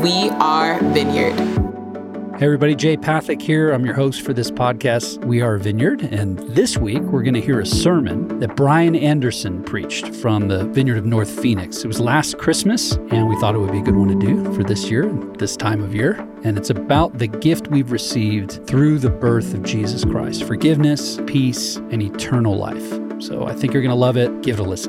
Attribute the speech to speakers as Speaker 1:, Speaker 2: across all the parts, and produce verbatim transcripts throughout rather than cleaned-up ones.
Speaker 1: We Are Vineyard.
Speaker 2: Hey everybody, Jay Pathak here. I'm your host for this podcast, We Are Vineyard. And this week, we're going to hear a sermon that Brian Anderson preached from the Vineyard of North Phoenix. It was last Christmas, and we thought it would be a good one to do for this year, this time of year. And it's about the gift we've received through the birth of Jesus Christ, forgiveness, peace, and eternal life. So I think you're going to love it. Give it a listen.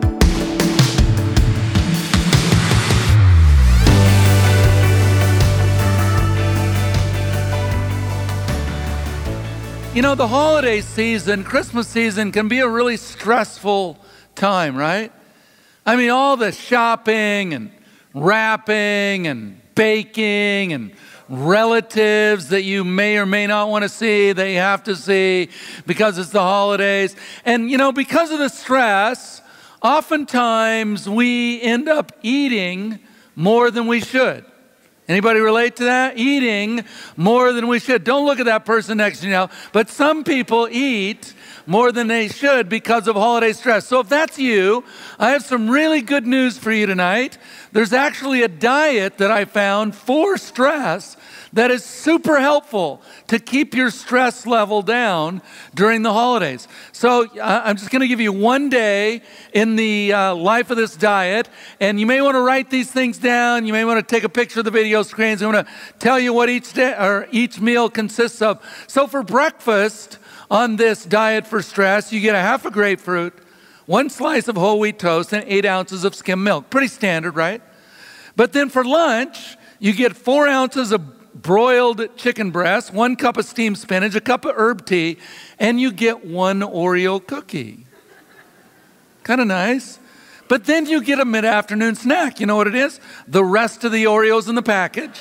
Speaker 3: You know, the holiday season, Christmas season, can be a really stressful time, right? I mean, all the shopping and wrapping and baking and relatives that you may or may not want to see, that you have to see because it's the holidays. And, you know, because of the stress, oftentimes we end up eating more than we should. Anybody relate to that? Eating more than we should. Don't look at that person next to you now. But some people eat more than they should because of holiday stress. So if that's you, I have some really good news for you tonight. There's actually a diet that I found for stress that is super helpful to keep your stress level down during the holidays. So uh, I'm just going to give you one day in the uh, life of this diet, and you may want to write these things down. You may want to take a picture of the video screens. I want to tell you what each day or each meal consists of. So for breakfast on this diet for stress, you get a half a grapefruit, one slice of whole wheat toast, and eight ounces of skim milk. Pretty standard, right? But then for lunch, you get four ounces of broiled chicken breast, one cup of steamed spinach, a cup of herb tea, and you get one Oreo cookie. Kind of nice. But then you get a mid-afternoon snack. You know what it is? The rest of the Oreos in the package.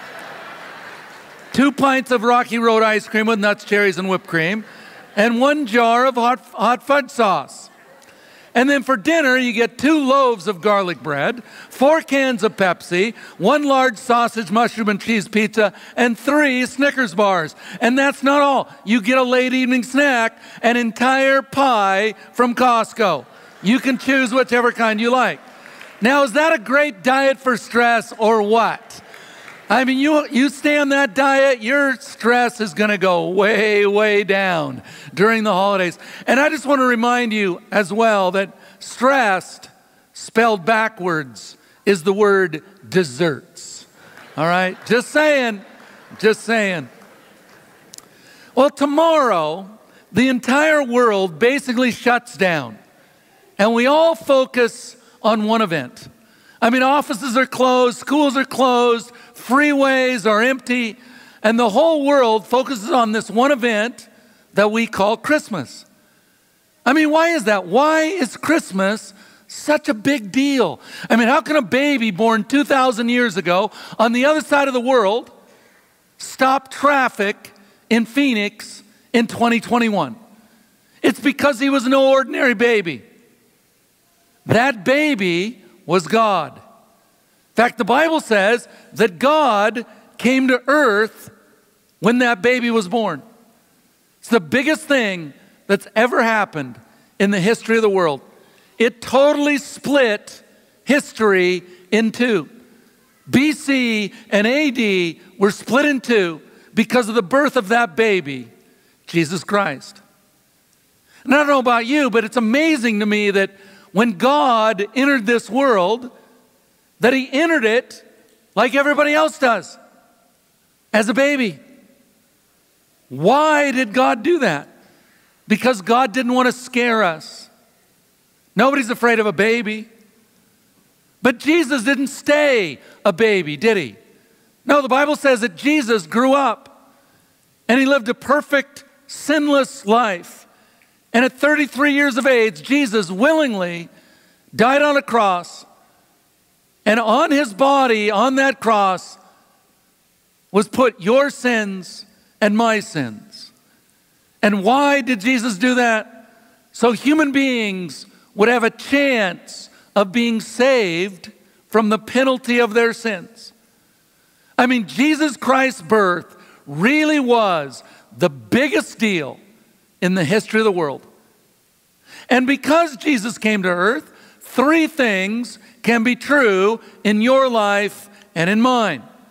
Speaker 3: Two pints of Rocky Road ice cream with nuts, cherries, and whipped cream, and one jar of hot, hot fudge sauce. And then for dinner, you get two loaves of garlic bread, four cans of Pepsi, one large sausage, mushroom, and cheese pizza, and three Snickers bars. And that's not all. You get a late evening snack, an entire pie from Costco. You can choose whichever kind you like. Now, is that a great diet for stress or what? I mean, you you stay on that diet, your stress is going to go way, way down during the holidays. And I just want to remind you as well that stressed, spelled backwards, is the word desserts. All right? Just saying. Just saying. Well, tomorrow, the entire world basically shuts down. And we all focus on one event. I mean, offices are closed, schools are closed, freeways are empty, and the whole world focuses on this one event that we call Christmas. I mean, why is that? Why is Christmas such a big deal? I mean, how can a baby born two thousand years ago on the other side of the world stop traffic in Phoenix in twenty twenty-one? It's because he was no ordinary baby. That baby was God. In fact, the Bible says that God came to earth when that baby was born. It's the biggest thing that's ever happened in the history of the world. It totally split history in two. B C and A D were split in two because of the birth of that baby, Jesus Christ. And I don't know about you, but it's amazing to me that when God entered this world, that he entered it like everybody else does, as a baby. Why did God do that? Because God didn't want to scare us. Nobody's afraid of a baby. But Jesus didn't stay a baby, did he? No, the Bible says that Jesus grew up and he lived a perfect, sinless life. And at thirty-three years of age, Jesus willingly died on a cross. And on his body, on that cross, was put your sins and my sins. And why did Jesus do that? So human beings would have a chance of being saved from the penalty of their sins. I mean, Jesus Christ's birth really was the biggest deal in the history of the world. And because Jesus came to earth, three things can be true in your life and in mine.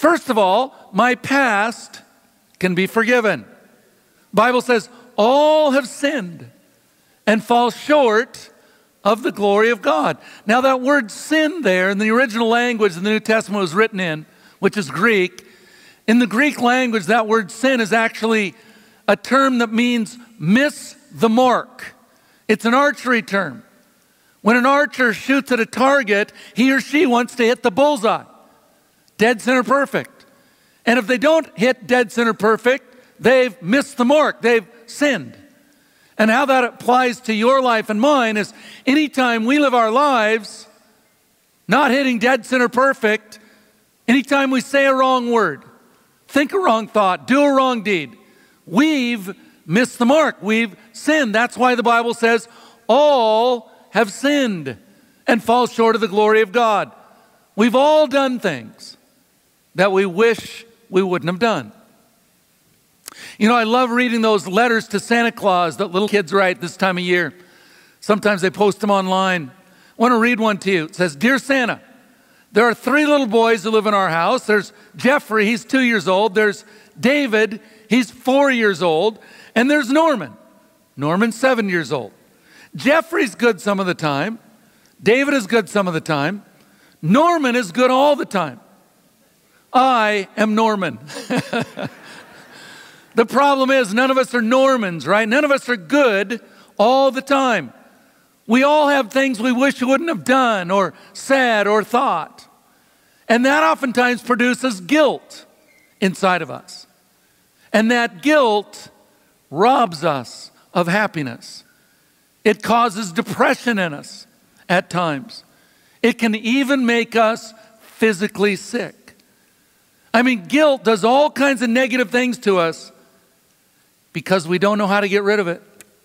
Speaker 3: First of all, my past can be forgiven. The Bible says, all have sinned and fall short of the glory of God. Now that word sin there in the original language the New Testament was written in, which is Greek, in the Greek language that word sin is actually a term that means miss the mark. It's an archery term. When an archer shoots at a target, he or she wants to hit the bullseye. Dead center perfect. And if they don't hit dead center perfect, they've missed the mark. They've sinned. And how that applies to your life and mine is anytime we live our lives not hitting dead center perfect, anytime we say a wrong word, think a wrong thought, do a wrong deed, we've missed the mark. We've sinned. That's why the Bible says all have sinned and fall short of the glory of God. We've all done things that we wish we wouldn't have done. You know, I love reading those letters to Santa Claus that little kids write this time of year. Sometimes they post them online. I want to read one to you. It says, Dear Santa, there are three little boys who live in our house. There's Jeffrey, he's two years old. There's David, he's four years old. And there's Norman. Norman's seven years old. Jeffrey's good some of the time. David is good some of the time. Norman is good all the time. I am Norman. The problem is none of us are Normans, right? None of us are good all the time. We all have things we wish we wouldn't have done or said or thought. And that oftentimes produces guilt inside of us. And that guilt robs us of happiness. It causes depression in us at times. It can even make us physically sick. I mean, guilt does all kinds of negative things to us because we don't know how to get rid of it.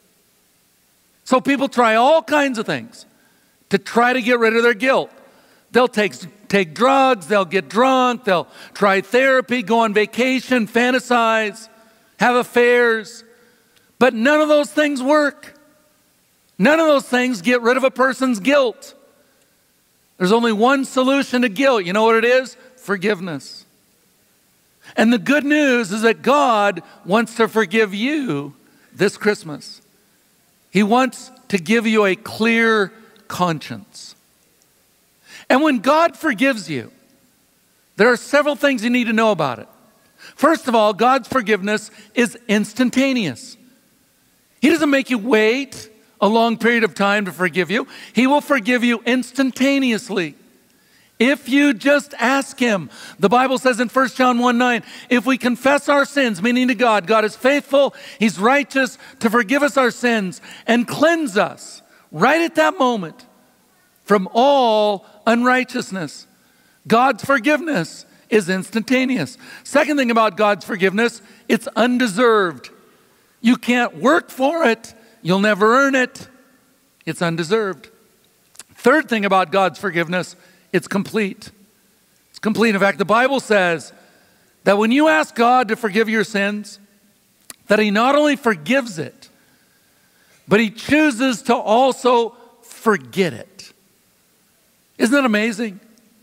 Speaker 3: So people try all kinds of things to try to get rid of their guilt. They'll take, take drugs, they'll get drunk, they'll try therapy, go on vacation, fantasize, have affairs. But none of those things work. None of those things get rid of a person's guilt. There's only one solution to guilt. You know what it is? Forgiveness. And the good news is that God wants to forgive you this Christmas. He wants to give you a clear conscience. And when God forgives you, there are several things you need to know about it. First of all, God's forgiveness is instantaneous. He doesn't make you wait a long period of time to forgive you. He will forgive you instantaneously. If you just ask him. The Bible says in First John one nine, if we confess our sins, meaning to God, God is faithful, he's righteous to forgive us our sins and cleanse us right at that moment from all unrighteousness. God's forgiveness is instantaneous. Second thing about God's forgiveness, it's undeserved. You can't work for it. You'll never earn it. It's undeserved. Third thing about God's forgiveness, it's complete. It's complete. In fact, the Bible says that when you ask God to forgive your sins, that he not only forgives it, but he chooses to also forget it. Isn't that amazing?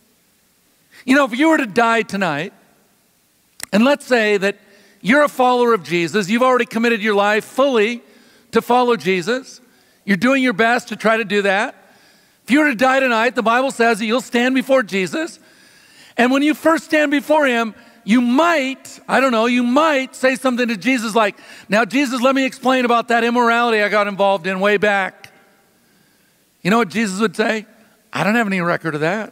Speaker 3: You know, if you were to die tonight, and let's say that you're a follower of Jesus, you've already committed your life fully to follow Jesus, you're doing your best to try to do that. If you were to die tonight, the Bible says that you'll stand before Jesus. And when you first stand before him, you might, I don't know, you might say something to Jesus like, now Jesus, let me explain about that immorality I got involved in way back. You know what Jesus would say? I don't have any record of that.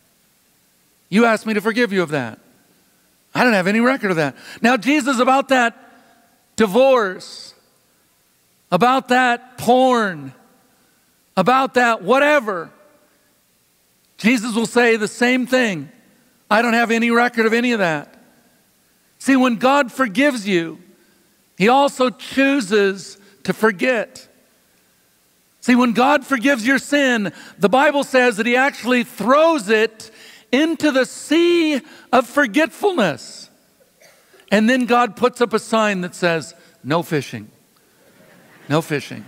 Speaker 3: You asked me to forgive you of that. I don't have any record of that. Now Jesus, about that divorce, about that porn, about that whatever, Jesus will say the same thing. I don't have any record of any of that. See, when God forgives you, he also chooses to forget. See, when God forgives your sin, the Bible says that he actually throws it into the sea of forgetfulness. And then God puts up a sign that says, no fishing. No fishing.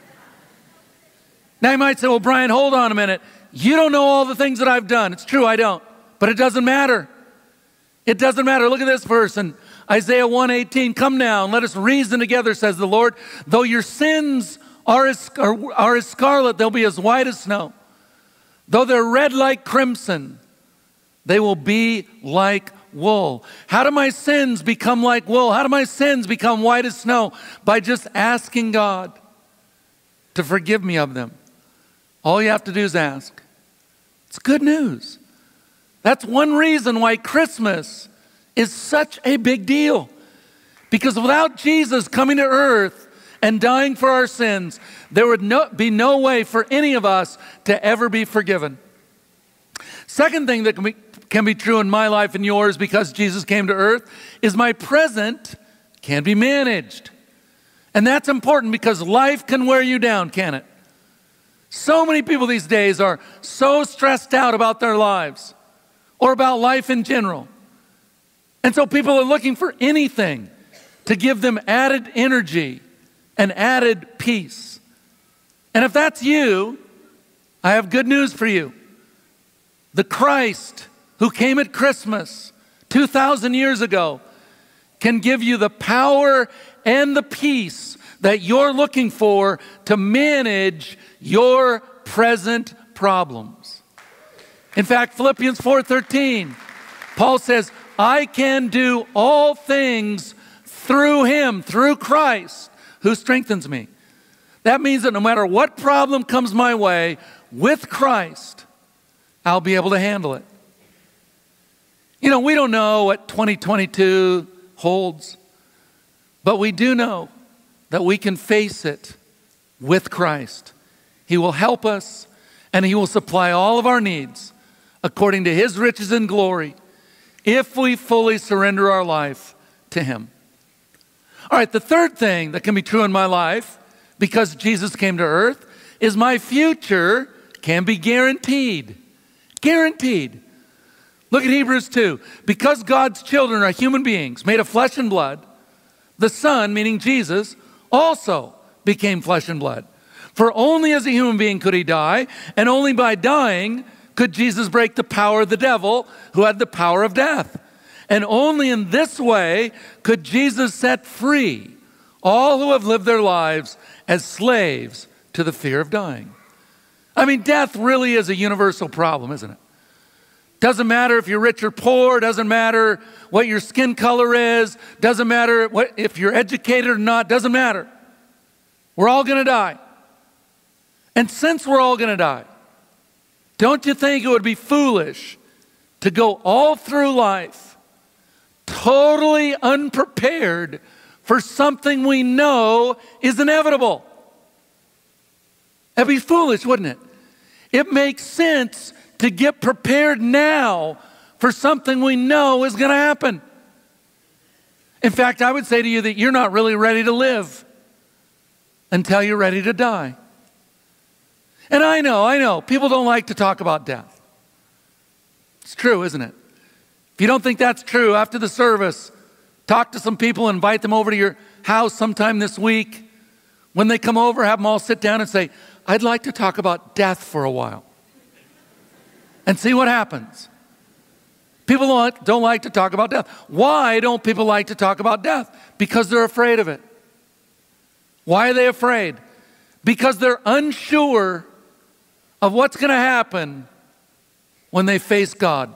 Speaker 3: Now you might say, well, Brian, hold on a minute. You don't know all the things that I've done. It's true, I don't. But it doesn't matter. It doesn't matter. Look at this verse in Isaiah one eighteen. Come now and let us reason together, says the Lord. Though your sins are as, are, are as scarlet, they'll be as white as snow. Though they're red like crimson, they will be like wool. How do my sins become like wool? How do my sins become white as snow? By just asking God to forgive me of them. All you have to do is ask. It's good news. That's one reason why Christmas is such a big deal. Because without Jesus coming to earth and dying for our sins, there would no, be no way for any of us to ever be forgiven. Second thing that can be, can be true in my life and yours because Jesus came to earth is my present can be managed. And that's important because life can wear you down, can it? So many people these days are so stressed out about their lives or about life in general. And so people are looking for anything to give them added energy and added peace. And if that's you, I have good news for you. The Christ who came at Christmas two thousand years ago can give you the power and the peace that you're looking for to manage your present problems. In fact, Philippians four thirteen, Paul says, I can do all things through him, through Christ, who strengthens me. That means that no matter what problem comes my way, with Christ, I'll be able to handle it. You know, we don't know what twenty twenty-two holds, but we do know that we can face it with Christ. He will help us, and he will supply all of our needs according to his riches and glory if we fully surrender our life to him. All right, the third thing that can be true in my life because Jesus came to earth is my future can be guaranteed. Guaranteed. Look at Hebrews two. Because God's children are human beings made of flesh and blood, the Son, meaning Jesus, also became flesh and blood. For only as a human being could he die, and only by dying could Jesus break the power of the devil, who had the power of death. And only in this way could Jesus set free all who have lived their lives as slaves to the fear of dying. I mean, death really is a universal problem, isn't it? Doesn't matter if you're rich or poor, doesn't matter what your skin color is, doesn't matter what, if you're educated or not, doesn't matter. We're all going to die. And since we're all going to die, don't you think it would be foolish to go all through life totally unprepared for something we know is inevitable? That'd be foolish, wouldn't it? It makes sense to get prepared now for something we know is going to happen. In fact, I would say to you that you're not really ready to live until you're ready to die. And I know, I know, people don't like to talk about death. It's true, isn't it? If you don't think that's true, after the service, talk to some people, invite them over to your house sometime this week. When they come over, have them all sit down and say, I'd like to talk about death for a while. And see what happens. People don't, don't like to talk about death. Why don't people like to talk about death? Because they're afraid of it. Why are they afraid? Because they're unsure of what's going to happen when they face God.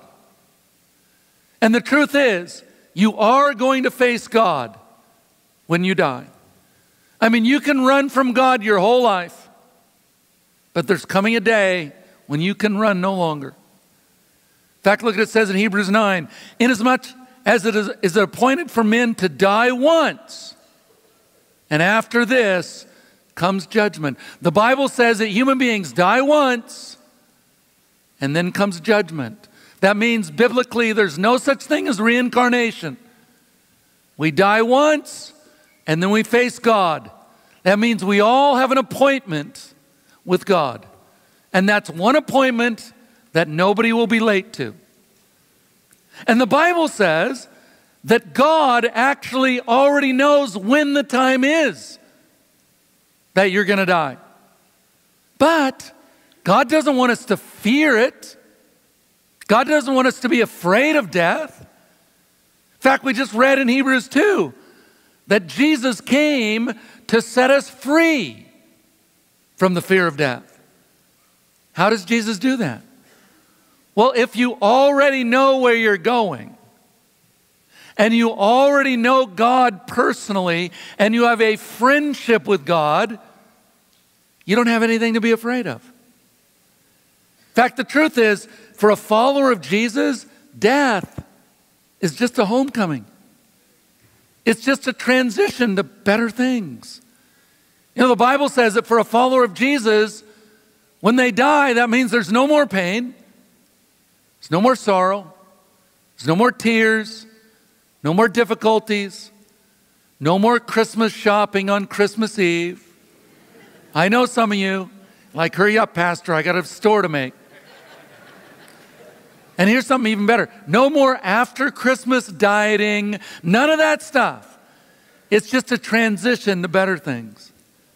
Speaker 3: And the truth is, you are going to face God when you die. I mean, you can run from God your whole life, but there's coming a day when you can run no longer. In fact, look at it says in Hebrews nine, inasmuch as it is, is appointed for men to die once, and after this comes judgment. The Bible says that human beings die once, and then comes judgment. That means biblically there's no such thing as reincarnation. We die once, and then we face God. That means we all have an appointment with God. And that's one appointment that nobody will be late to. And the Bible says that God actually already knows when the time is that you're going to die. But God doesn't want us to fear it. God doesn't want us to be afraid of death. In fact, we just read in Hebrews two that Jesus came to set us free from the fear of death. How does Jesus do that? Well, if you already know where you're going, and you already know God personally, and you have a friendship with God, you don't have anything to be afraid of. In fact, the truth is, for a follower of Jesus, death is just a homecoming. It's just a transition to better things. You know, the Bible says that for a follower of Jesus, when they die, that means there's no more pain, there's no more sorrow, there's no more tears, no more difficulties, no more Christmas shopping on Christmas Eve. I know some of you, like, hurry up, Pastor, I got a store to make. And here's something even better. No more after Christmas dieting, none of that stuff. It's just a transition to better things.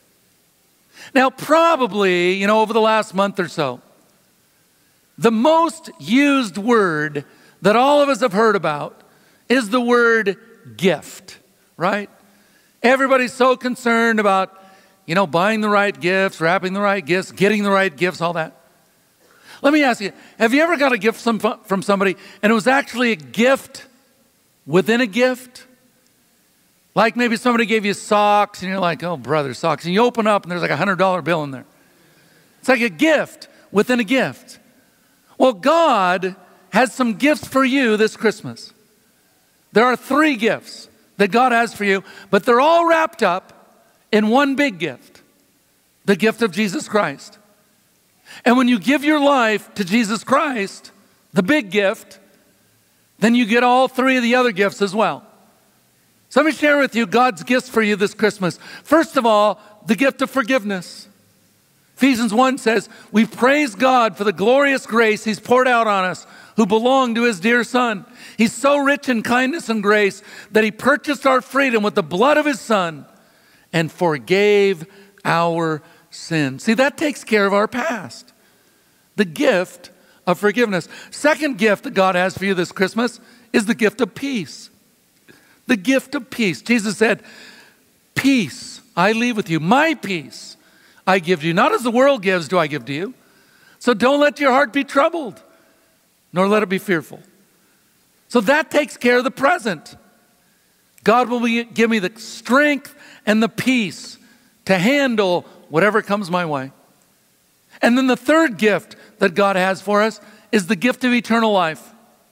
Speaker 3: Now, probably, you know, over the last month or so, the most used word that all of us have heard about is the word gift, right? Everybody's so concerned about, you know, buying the right gifts, wrapping the right gifts, getting the right gifts, all that. Let me ask you, have you ever got a gift from somebody and it was actually a gift within a gift? Like maybe somebody gave you socks and you're like, oh, brother, socks. And you open up and there's like a one hundred dollar bill in there. It's like a gift within a gift. Well, God has some gifts for you this Christmas. There are three gifts that God has for you, but they're all wrapped up in one big gift, the gift of Jesus Christ. And when you give your life to Jesus Christ, the big gift, then you get all three of the other gifts as well. So let me share with you God's gifts for you this Christmas. First of all, the gift of forgiveness. Ephesians one says, we praise God for the glorious grace He's poured out on us who belong to His dear Son. He's so rich in kindness and grace that He purchased our freedom with the blood of His Son and forgave our sin. See, that takes care of our past. The gift of forgiveness. Second gift that God has for you this Christmas is the gift of peace. The gift of peace. Jesus said, peace I leave with you. My peace I give to you. Not as the world gives do I give to you. So don't let your heart be troubled, nor let it be fearful. So that takes care of the present. God will be, give me the strength and the peace to handle whatever comes my way. And then the third gift that God has for us is the gift of eternal life.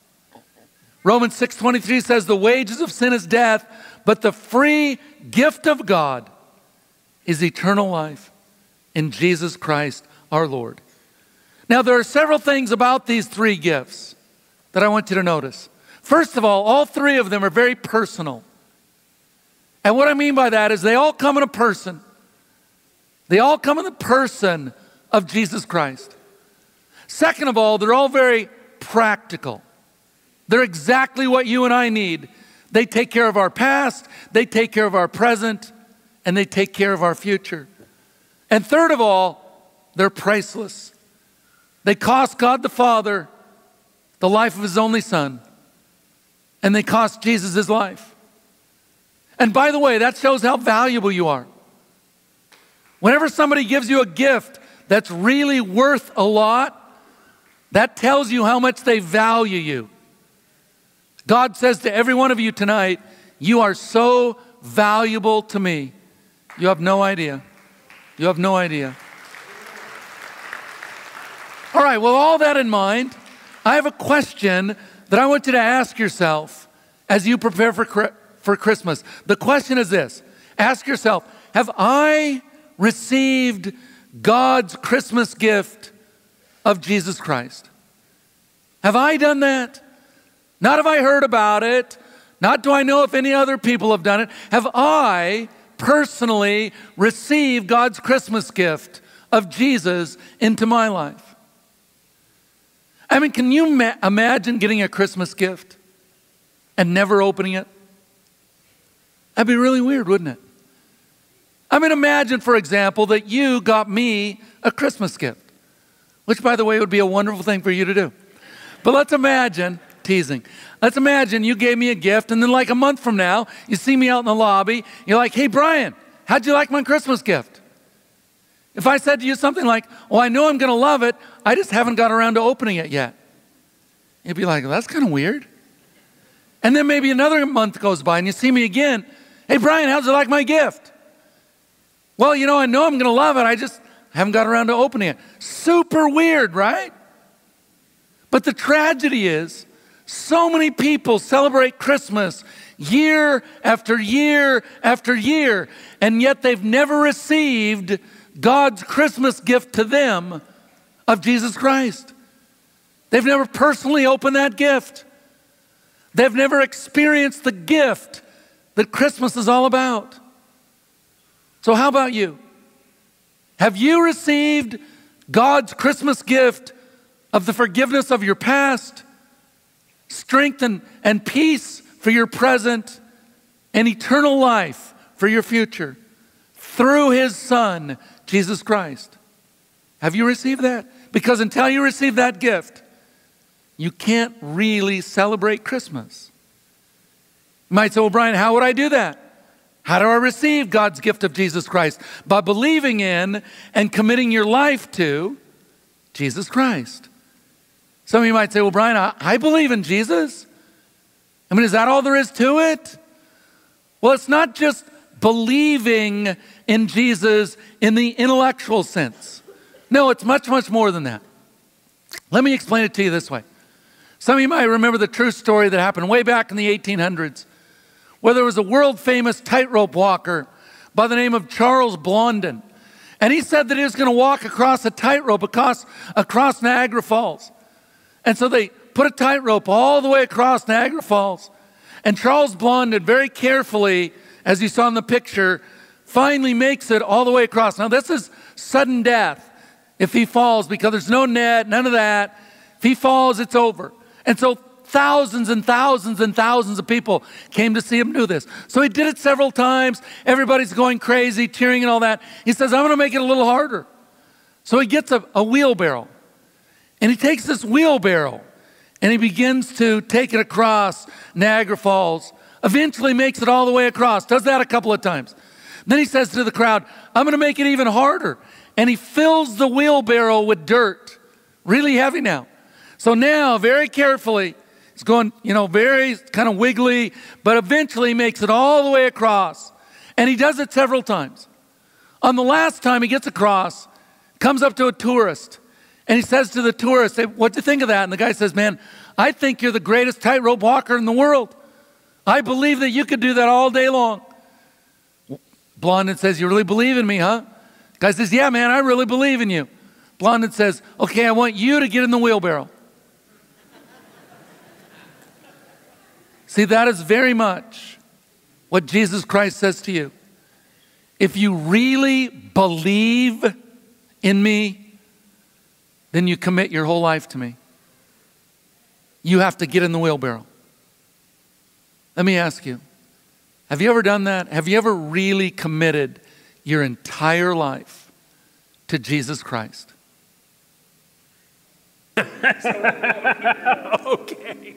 Speaker 3: Romans six twenty-three says the wages of sin is death, but the free gift of God is eternal life in Jesus Christ our Lord. Now there are several things about these three gifts that I want you to notice. First of all, all three of them are very personal. And what I mean by that is they all come in a person. They all come in the person of Jesus Christ. Second of all, they're all very practical. They're exactly what you and I need. They take care of our past, they take care of our present, and they take care of our future. And third of all, they're priceless. They cost God the Father the life of His only Son, and they cost Jesus His life. And by the way, that shows how valuable you are. Whenever somebody gives you a gift that's really worth a lot, that tells you how much they value you. God says to every one of you tonight, you are so valuable to me. You have no idea. You have no idea. All right, well, all that in mind, I have a question that I want you to ask yourself as you prepare for, for Christmas. The question is this. Ask yourself, have I received God's Christmas gift of Jesus Christ? Have I done that? Not have I heard about it. Not do I know if any other people have done it. Have I personally received God's Christmas gift of Jesus into my life? I mean, can you ma- imagine getting a Christmas gift and never opening it? That'd be really weird, wouldn't it? I mean, imagine, for example, that you got me a Christmas gift, which, by the way, would be a wonderful thing for you to do. But let's imagine teasing. Let's imagine you gave me a gift, and then like a month from now, you see me out in the lobby. You're like, hey, Brian, how'd you like my Christmas gift? If I said to you something like, well, I know I'm going to love it, I just haven't got around to opening it yet. You'd be like, well, that's kind of weird. And then maybe another month goes by, and you see me again. Hey, Brian, how'd you like my gift? Well, you know, I know I'm going to love it. I just haven't got around to opening it. Super weird, right? But the tragedy is, so many people celebrate Christmas year after year after year, and yet they've never received God's Christmas gift to them of Jesus Christ. They've never personally opened that gift. They've never experienced the gift that Christmas is all about. So how about you? Have you received God's Christmas gift of the forgiveness of your past, strength and, and peace for your present, and eternal life for your future through His Son, Jesus Christ? Have you received that? Because until you receive that gift, you can't really celebrate Christmas. You might say, well, Brian, how would I do that? How do I receive God's gift of Jesus Christ? By believing in and committing your life to Jesus Christ. Some of you might say, well, Brian, I, I believe in Jesus. I mean, is that all there is to it? Well, it's not just believing in Jesus in the intellectual sense. No, it's much, much more than that. Let me explain it to you this way. Some of you might remember the true story that happened way back in the eighteen hundreds, where there was a world-famous tightrope walker by the name of Charles Blondin. And he said that he was going to walk across a tightrope across, across Niagara Falls. And so they put a tightrope all the way across Niagara Falls. And Charles Blondin, very carefully, as you saw in the picture, finally makes it all the way across. Now, this is sudden death if he falls, because there's no net, none of that. If he falls, it's over. And so thousands and thousands and thousands of people came to see him do this. So he did it several times. Everybody's going crazy, cheering and all that. He says, I'm going to make it a little harder. So he gets a, a wheelbarrow. And he takes this wheelbarrow and he begins to take it across Niagara Falls. Eventually makes it all the way across. Does that a couple of times. Then he says to the crowd, I'm going to make it even harder. And he fills the wheelbarrow with dirt. Really heavy now. So now, very carefully, it's going, you know, very kind of wiggly, but eventually makes it all the way across. And he does it several times. On the last time he gets across, comes up to a tourist, and he says to the tourist, hey, what do you think of that? And the guy says, man, I think you're the greatest tightrope walker in the world. I believe that you could do that all day long. Blondin says, you really believe in me, huh? The guy says, yeah, man, I really believe in you. Blondin says, okay, I want you to get in the wheelbarrow. See, that is very much what Jesus Christ says to you. If you really believe in me, then you commit your whole life to me. You have to get in the wheelbarrow. Let me ask you, have you ever done that? Have you ever really committed your entire life to Jesus Christ?
Speaker 1: Okay.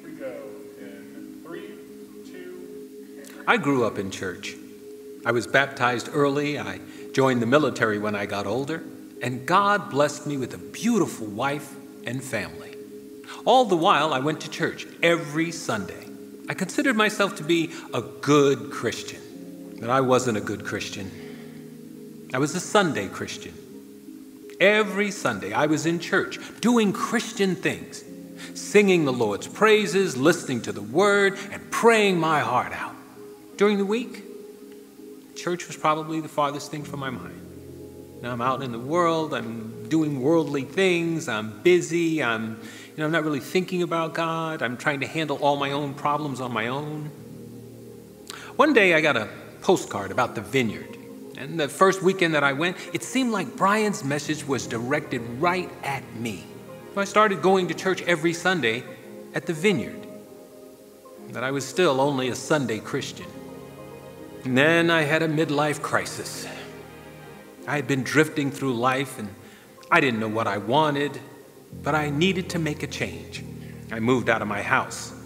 Speaker 1: I grew up in church. I was baptized early. I joined the military when I got older. And God blessed me with a beautiful wife and family. All the while, I went to church every Sunday. I considered myself to be a good Christian. But I wasn't a good Christian. I was a Sunday Christian. Every Sunday, I was in church doing Christian things, singing the Lord's praises, listening to the Word, and praying my heart out. During the week, church was probably the farthest thing from my mind. Now I'm out in the world, I'm doing worldly things, I'm busy, I'm, you know, I'm not really thinking about God, I'm trying to handle all my own problems on my own. One day I got a postcard about the Vineyard, and the first weekend that I went, it seemed like Brian's message was directed right at me. So I started going to church every Sunday at the Vineyard, but I was still only a Sunday Christian. And then I had a midlife crisis. I had been drifting through life and I didn't know what I wanted, but I needed to make a change. I moved out of my house.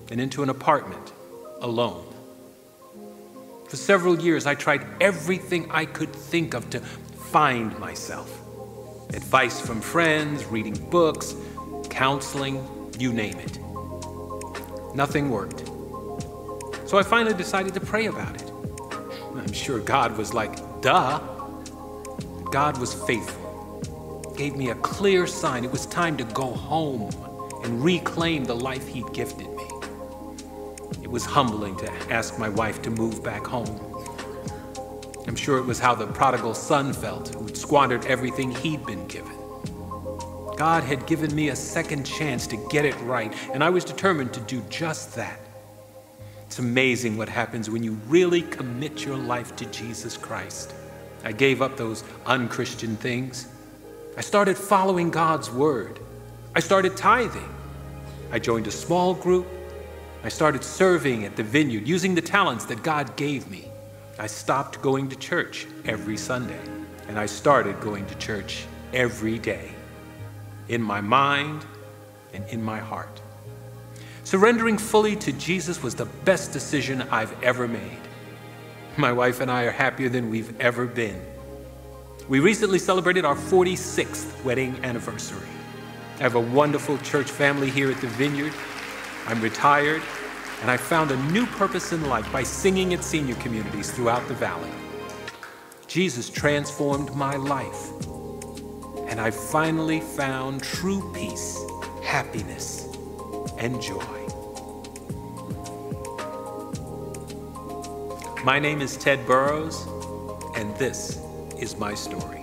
Speaker 1: and into an apartment alone. For several years, I tried everything I could think of to find myself. Advice from friends, reading books, counseling, you name it. Nothing worked. So I finally decided to pray about it. I'm sure God was like, duh. God was faithful. Gave me a clear sign. It was time to go home and reclaim the life He'd gifted me. It was humbling to ask my wife to move back home. I'm sure it was how the prodigal son felt, who had squandered everything he'd been given. God had given me a second chance to get it right, and I was determined to do just that. It's amazing what happens when you really commit your life to Jesus Christ. I gave up those unchristian things. I started following God's word. I started tithing. I joined a small group. I started serving at the vineyard, using the talents that God gave me. I stopped going to church every Sunday, and I started going to church every day, in my mind and in my heart. Surrendering fully to Jesus was the best decision I've ever made. My wife and I are happier than we've ever been. We recently celebrated our forty-sixth wedding anniversary. I have a wonderful church family here at the Vineyard. I'm retired, and I found a new purpose in life by singing at senior communities throughout the valley. Jesus transformed my life, and I finally found true peace, happiness, and joy. My name is Ted Burrows, and this is my story.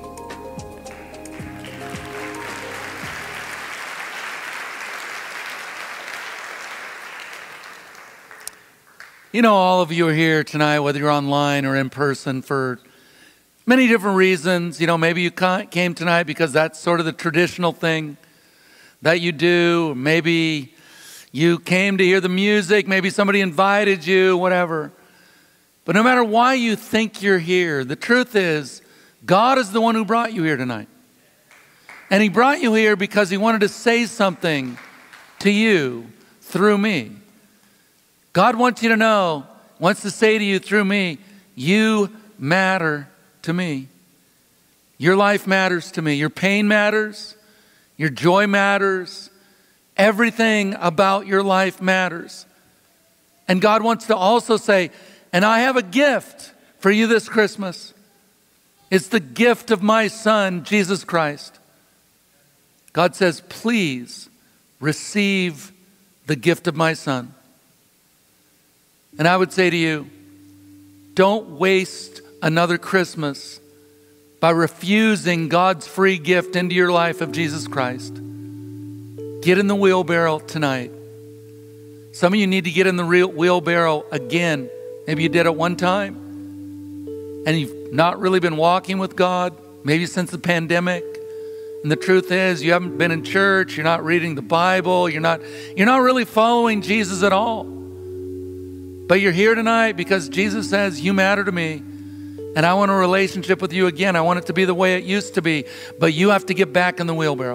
Speaker 3: You know, all of you are here tonight, whether you're online or in person, for many different reasons. You know, maybe you came tonight because that's sort of the traditional thing that you do. Maybe you came to hear the music. Maybe somebody invited you, whatever. But no matter why you think you're here, the truth is, God is the one who brought you here tonight. And He brought you here because He wanted to say something to you through me. God wants you to know, wants to say to you through me, you matter to me. Your life matters to me. Your pain matters. Your joy matters. Everything about your life matters. And God wants to also say, and I have a gift for you this Christmas. It's the gift of my Son, Jesus Christ. God says, please receive the gift of my Son. And I would say to you, don't waste another Christmas by refusing God's free gift into your life of Jesus Christ. Get in the wheelbarrow tonight. Some of you need to get in the real wheelbarrow again. Maybe you did it one time and you've not really been walking with God, maybe since the pandemic. And the truth is, you haven't been in church, you're not reading the Bible, you're not, you're not really following Jesus at all. But you're here tonight because Jesus says, you matter to me, and I want a relationship with you again. I want it to be the way it used to be, but you have to get back in the wheelbarrow.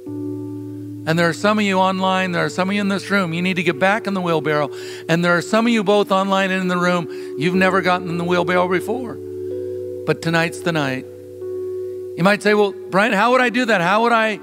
Speaker 3: And there are some of you online, there are some of you in this room, you need to get back in the wheelbarrow. And there are some of you both online and in the room, you've never gotten in the wheelbarrow before. But tonight's the night. You might say, well, Brian, how would I do that? How would I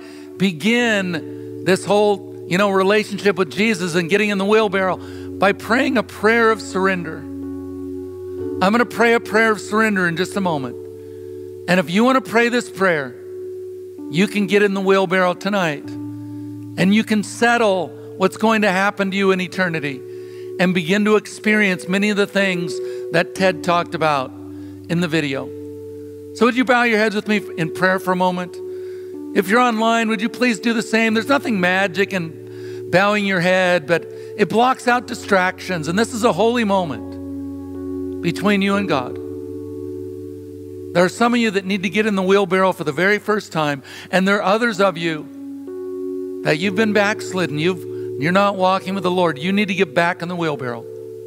Speaker 3: begin this whole, you know, relationship with Jesus and getting in the wheelbarrow? By praying a prayer of surrender. I'm going to pray a prayer of surrender in just a moment. And if you want to pray this prayer, you can get in the wheelbarrow tonight. And you can settle what's going to happen to you in eternity and begin to experience many of the things that Ted talked about in the video. So would you bow your heads with me in prayer for a moment? If you're online, would you please do the same? There's nothing magic in bowing your head, but it blocks out distractions. And this is a holy moment between you and God. There are some of you that need to get in the wheelbarrow for the very first time. And there are others of you that you've been backslidden. You've, you're not walking with the Lord. You need to get back in the wheelbarrow.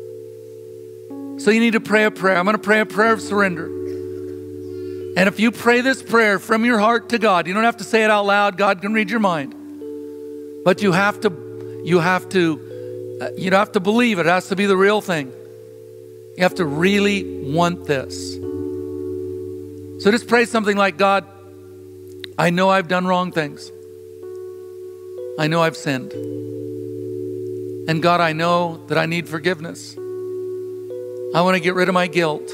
Speaker 3: So you need to pray a prayer. I'm going to pray a prayer of surrender. And if you pray this prayer from your heart to God, you don't have to say it out loud. God can read your mind. But you have to, you have to Uh, you don't have to believe it. It has to be the real thing. You have to really want this. So just pray something like, God, I know I've done wrong things. I know I've sinned. And God, I know that I need forgiveness. I want to get rid of my guilt.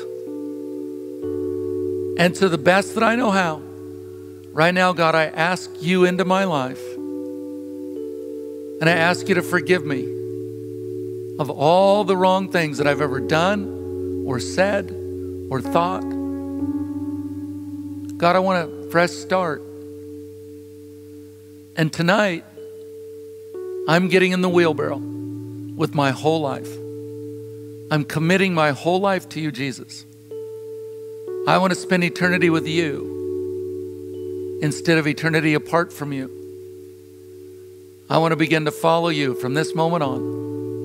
Speaker 3: And to the best that I know how, right now, God, I ask you into my life. And I ask you to forgive me of all the wrong things that I've ever done or said or thought. God, I want a fresh start. And tonight, I'm getting in the wheelbarrow with my whole life. I'm committing my whole life to you, Jesus. I want to spend eternity with you instead of eternity apart from you. I want to begin to follow you from this moment on.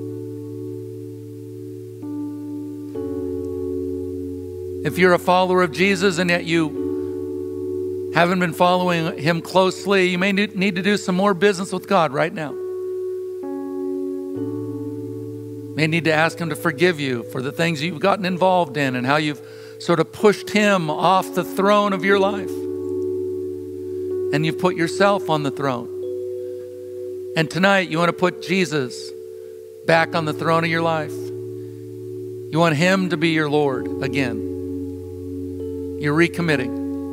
Speaker 3: If you're a follower of Jesus and yet you haven't been following him closely, you may need to do some more business with God right now. You may need to ask him to forgive you for the things you've gotten involved in and how you've sort of pushed him off the throne of your life. And you've put yourself on the throne. And tonight you want to put Jesus back on the throne of your life. You want him to be your Lord again. You're recommitting.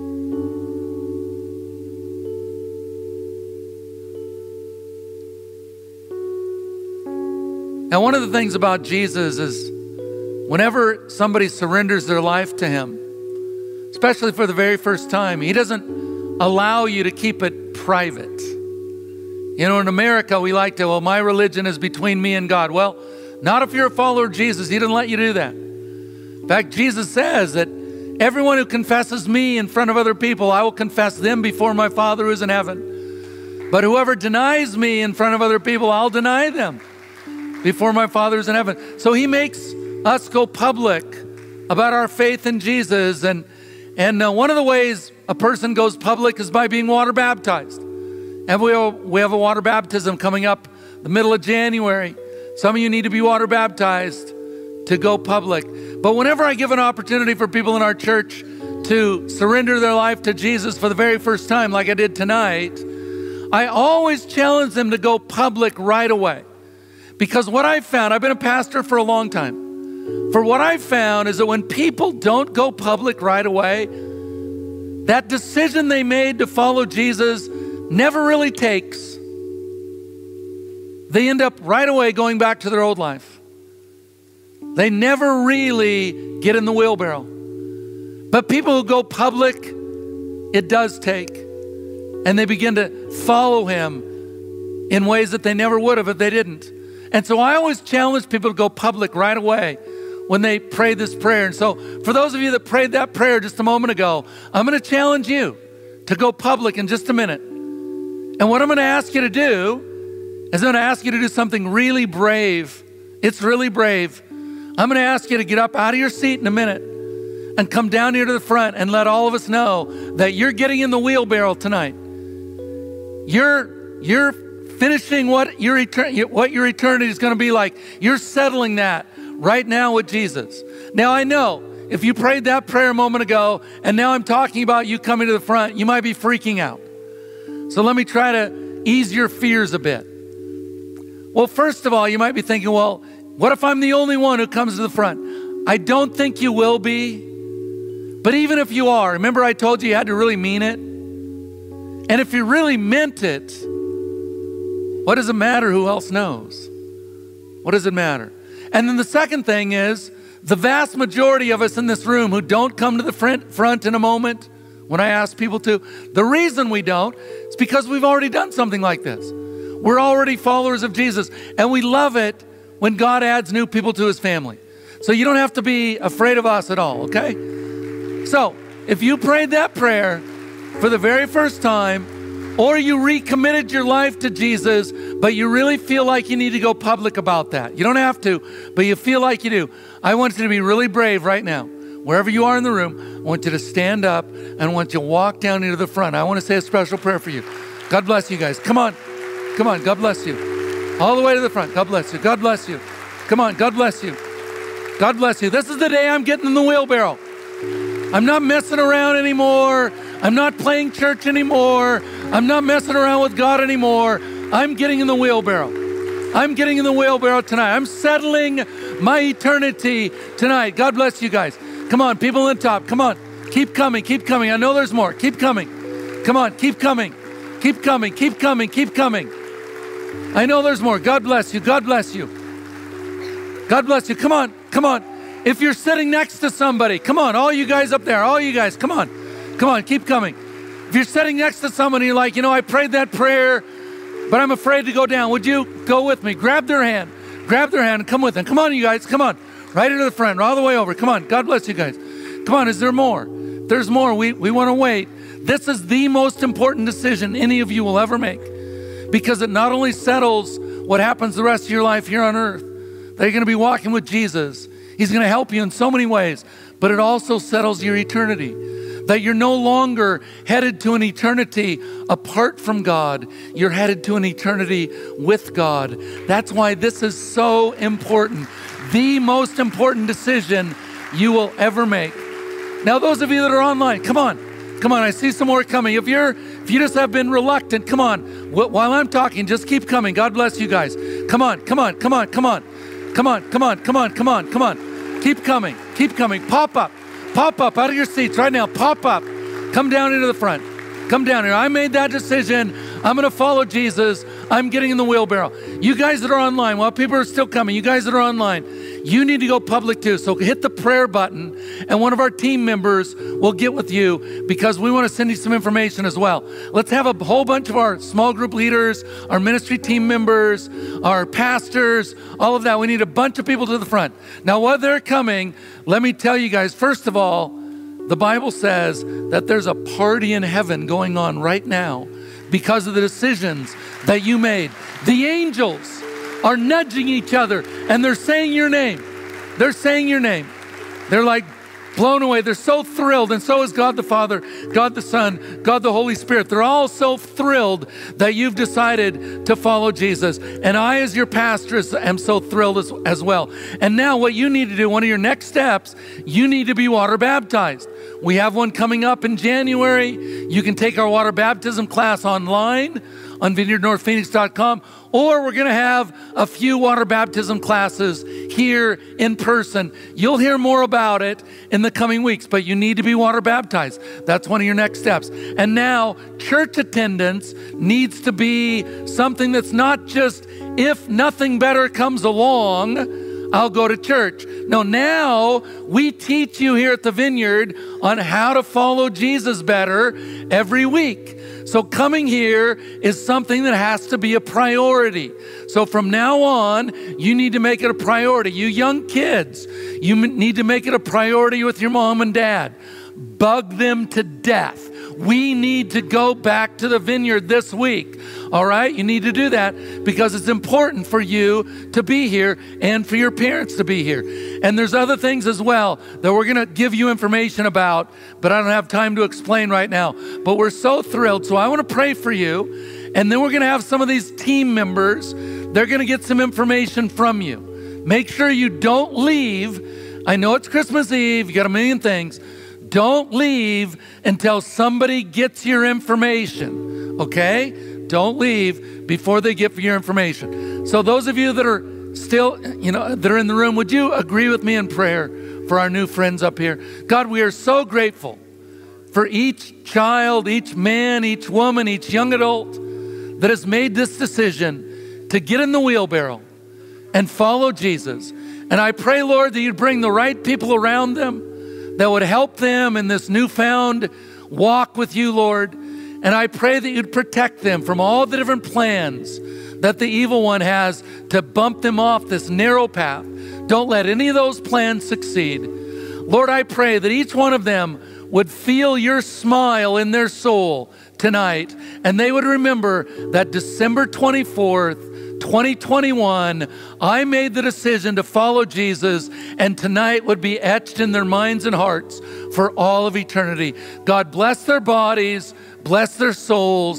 Speaker 3: Now, one of the things about Jesus is whenever somebody surrenders their life to him, especially for the very first time, he doesn't allow you to keep it private. You know, in America, we like to, well, my religion is between me and God. Well, not if you're a follower of Jesus. He didn't let you do that. In fact, Jesus says that everyone who confesses me in front of other people, I will confess them before my Father who is in heaven. But whoever denies me in front of other people, I'll deny them before my Father who's in heaven. So he makes us go public about our faith in Jesus. And, and uh, one of the ways a person goes public is by being water baptized. And we have, we have a water baptism coming up the middle of January. Some of you need to be water baptized to go public. But whenever I give an opportunity for people in our church to surrender their life to Jesus for the very first time, like I did tonight, I always challenge them to go public right away. Because what I've found, I've been a pastor for a long time. For what I've found is that when people don't go public right away, that decision they made to follow Jesus never really takes. They end up right away going back to their old life. They never really get in the wheelbarrow. But people who go public, it does take. And they begin to follow him in ways that they never would have if they didn't. And so I always challenge people to go public right away when they pray this prayer. And so for those of you that prayed that prayer just a moment ago, I'm going to challenge you to go public in just a minute. And what I'm going to ask you to do is I'm going to ask you to do something really brave. It's really brave. I'm going to ask you to get up out of your seat in a minute and come down here to the front and let all of us know that you're getting in the wheelbarrow tonight. You're, you're finishing what your, etern- what your eternity is going to be like. You're settling that right now with Jesus. Now, I know if you prayed that prayer a moment ago and now I'm talking about you coming to the front, you might be freaking out. So let me try to ease your fears a bit. Well, first of all, you might be thinking, well, what if I'm the only one who comes to the front? I don't think you will be. But even if you are, remember I told you you had to really mean it? And if you really meant it, what does it matter who else knows? What does it matter? And then the second thing is, the vast majority of us in this room who don't come to the front, front in a moment, when I ask people to, the reason we don't is because we've already done something like this. We're already followers of Jesus, and we love it when God adds new people to his family. So you don't have to be afraid of us at all, okay? So if you prayed that prayer for the very first time, or you recommitted your life to Jesus, but you really feel like you need to go public about that. You don't have to, but you feel like you do. I want you to be really brave right now. Wherever you are in the room, I want you to stand up and I want you to walk down into the front. I want to say a special prayer for you. God bless you guys. Come on. Come on. God bless you. All the way to the front. God bless you. God bless you. Come on. God bless you. God bless you. This is the day I'm getting in the wheelbarrow. I'm not messing around anymore. I'm not playing church anymore. I'm not messing around with God anymore. I'm getting in the wheelbarrow. I'm getting in the wheelbarrow tonight. I'm settling my eternity tonight. God bless you guys. Come on, people on the top. Come on. Keep coming. Keep coming. I know there's more. Keep coming. Come on. Keep coming. Keep coming. Keep coming. Keep coming. I know there's more. God bless you. God bless you. God bless you. Come on. Come on. If you're sitting next to somebody, come on. All you guys up there. All you guys. Come on. Come on. Keep coming. If you're sitting next to someone and you're like, you know, I prayed that prayer, but I'm afraid to go down. Would you go with me? Grab their hand. Grab their hand and come with them. Come on, you guys. Come on. Right into the front. All the way over. Come on. God bless you guys. Come on. Is there more? There's more. We, we want to wait. This is the most important decision any of you will ever make, because it not only settles what happens the rest of your life here on earth, that you're going to be walking with Jesus. He's going to help you in so many ways, but it also settles your eternity. That you're no longer headed to an eternity apart from God. You're headed to an eternity with God. That's why this is so important. The most important decision you will ever make. Now, those of you that are online, come on. Come on, I see some more coming. If you're, if you just have been reluctant, come on. While I'm talking, just keep coming. God bless you guys. Come on, come on, come on, come on. Come on, come on, come on, come on, come on. Keep coming, keep coming. Pop up. Pop up out of your seats right now. Pop up. Come down into the front. Come down here. I made that decision. I'm going to follow Jesus. I'm getting in the wheelbarrow. You guys that are online, while people are still coming, you guys that are online, you need to go public too. So hit the prayer button and one of our team members will get with you, because we want to send you some information as well. Let's have a whole bunch of our small group leaders, our ministry team members, our pastors, all of that. We need a bunch of people to the front. Now, while they're coming, let me tell you guys, first of all, the Bible says that there's a party in heaven going on right now because of the decisions that you made. The angels are nudging each other and they're saying your name. They're saying your name. They're like blown away. They're so thrilled. And so is God the Father, God the Son, God the Holy Spirit. They're all so thrilled that you've decided to follow Jesus. And I, as your pastor, am so thrilled as, as well. And now what you need to do, one of your next steps, you need to be water baptized. We have one coming up in January. You can take our water baptism class online on vineyard north phoenix dot com, or we're going to have a few water baptism classes here in person. You'll hear more about it in the coming weeks, but you need to be water baptized. That's one of your next steps. And now, church attendance needs to be something that's not just, if nothing better comes along, I'll go to church. No, now we teach you here at the Vineyard on how to follow Jesus better every week. So coming here is something that has to be a priority. So from now on, you need to make it a priority. You young kids, you need to make it a priority with your mom and dad. Bug them to death. We need to go back to the Vineyard this week. All right? You need to do that because it's important for you to be here and for your parents to be here. And there's other things as well that we're going to give you information about, but I don't have time to explain right now. But we're so thrilled. So I want to pray for you. And then we're going to have some of these team members. They're going to get some information from you. Make sure you don't leave. I know it's Christmas Eve. You got a million things. Don't leave until somebody gets your information, okay? Don't leave before they get your information. So those of you that are still, you know, that are in the room, would you agree with me in prayer for our new friends up here? God, we are so grateful for each child, each man, each woman, each young adult that has made this decision to get in the wheelbarrow and follow Jesus. And I pray, Lord, that you'd bring the right people around them that would help them in this newfound walk with you, Lord. And I pray that you'd protect them from all the different plans that the evil one has to bump them off this narrow path. Don't let any of those plans succeed. Lord, I pray that each one of them would feel your smile in their soul tonight, and they would remember that December twenty-fourth, twenty twenty-one, I made the decision to follow Jesus, and tonight would be etched in their minds and hearts for all of eternity. God bless their bodies, bless their souls,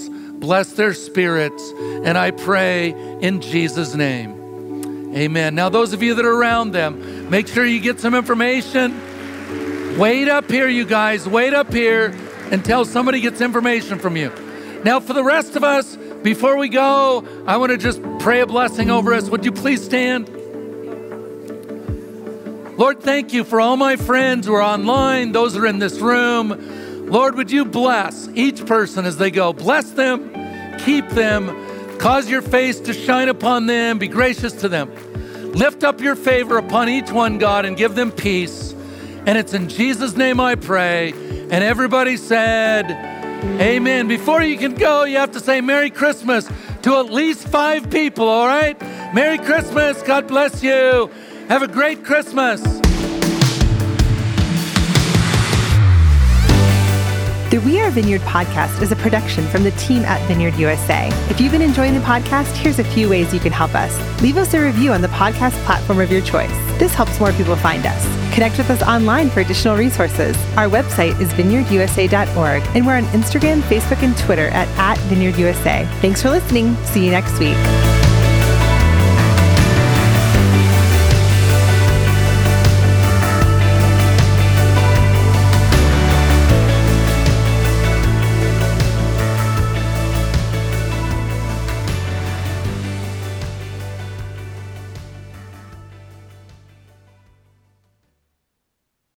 Speaker 3: bless their spirits. And I pray in Jesus' name. Amen. Now, those of you that are around them, make sure you get some information. Wait up here, you guys. Wait up here until somebody gets information from you. Now, for the rest of us, before we go, I want to just pray a blessing over us. Would you please stand? Lord, thank you for all my friends who are online, those who are in this room. Lord, would you bless each person as they go. Bless them, keep them, cause your face to shine upon them, be gracious to them. Lift up your favor upon each one, God, and give them peace. And it's in Jesus' name I pray. And everybody said, amen. Before you can go, you have to say Merry Christmas to at least five people, all right? Merry Christmas. God bless you. Have a great Christmas.
Speaker 4: The We Are Vineyard podcast is a production from the team at Vineyard U S A. If you've been enjoying the podcast, here's a few ways you can help us. Leave us a review on the podcast platform of your choice. This helps more people find us. Connect with us online for additional resources. Our website is vineyard u s a dot org, and we're on Instagram, Facebook, and Twitter at, at Vineyard U S A. Thanks for listening. See you next week.